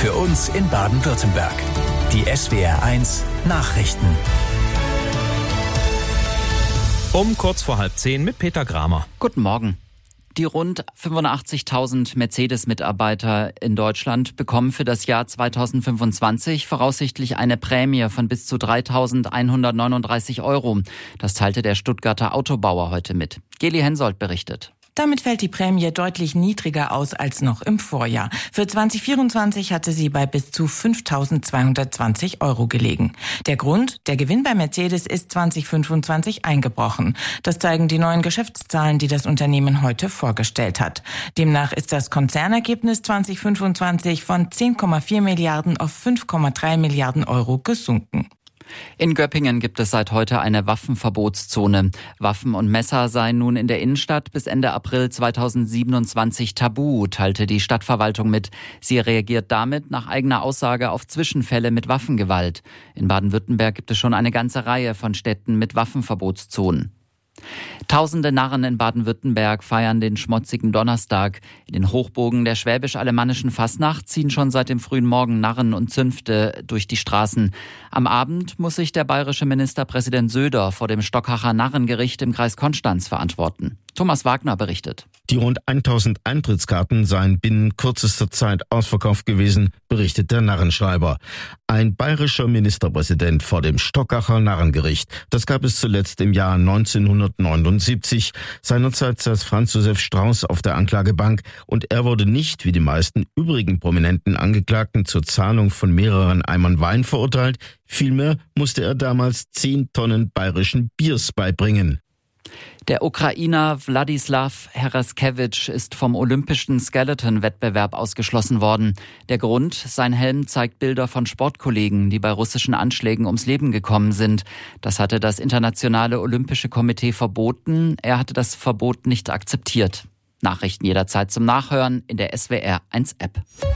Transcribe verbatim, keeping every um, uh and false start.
Für uns in Baden-Württemberg. Die S W R eins Nachrichten. Um kurz vor halb zehn mit Peter Gramer. Guten Morgen. Die rund fünfundachtzigtausend Mercedes-Mitarbeiter in Deutschland bekommen für das Jahr zweitausendfünfundzwanzig voraussichtlich eine Prämie von bis zu dreitausendeinhundertneununddreißig Euro. Das teilte der Stuttgarter Autobauer heute mit. Geli Hensoldt berichtet. Damit fällt die Prämie deutlich niedriger aus als noch im Vorjahr. Für zwanzig vierundzwanzig hatte sie bei bis zu fünftausendzweihundertzwanzig Euro gelegen. Der Grund? Der Gewinn bei Mercedes ist zwanzig fünfundzwanzig eingebrochen. Das zeigen die neuen Geschäftszahlen, die das Unternehmen heute vorgestellt hat. Demnach ist das Konzernergebnis zwanzig fünfundzwanzig von zehn Komma vier Milliarden auf fünf Komma drei Milliarden Euro gesunken. In Göppingen gibt es seit heute eine Waffenverbotszone. Waffen und Messer seien nun in der Innenstadt bis Ende April zweitausendsiebenundzwanzig tabu, teilte die Stadtverwaltung mit. Sie reagiert damit nach eigener Aussage auf Zwischenfälle mit Waffengewalt. In Baden-Württemberg gibt es schon eine ganze Reihe von Städten mit Waffenverbotszonen. Tausende Narren in Baden-Württemberg feiern den schmotzigen Donnerstag. In den Hochburgen der schwäbisch-alemannischen Fastnacht ziehen schon seit dem frühen Morgen Narren und Zünfte durch die Straßen. Am Abend muss sich der bayerische Ministerpräsident Söder vor dem Stockacher Narrengericht im Kreis Konstanz verantworten. Thomas Wagner berichtet. Die rund tausend Eintrittskarten seien binnen kürzester Zeit ausverkauft gewesen, berichtet der Narrenschreiber. Ein bayerischer Ministerpräsident vor dem Stockacher Narrengericht. Das gab es zuletzt im Jahr neunzehnhundertneunundsiebzig. Seinerzeit saß Franz Josef Strauß auf der Anklagebank und er wurde nicht, wie die meisten übrigen prominenten Angeklagten, zur Zahlung von mehreren Eimern Wein verurteilt. Vielmehr musste er damals zehn Tonnen bayerischen Biers beibringen. Der Ukrainer Wladislaw Heraskevich ist vom olympischen Skeleton-Wettbewerb ausgeschlossen worden. Der Grund? Sein Helm zeigt Bilder von Sportkollegen, die bei russischen Anschlägen ums Leben gekommen sind. Das hatte das Internationale Olympische Komitee verboten. Er hatte das Verbot nicht akzeptiert. Nachrichten jederzeit zum Nachhören in der S W R eins App.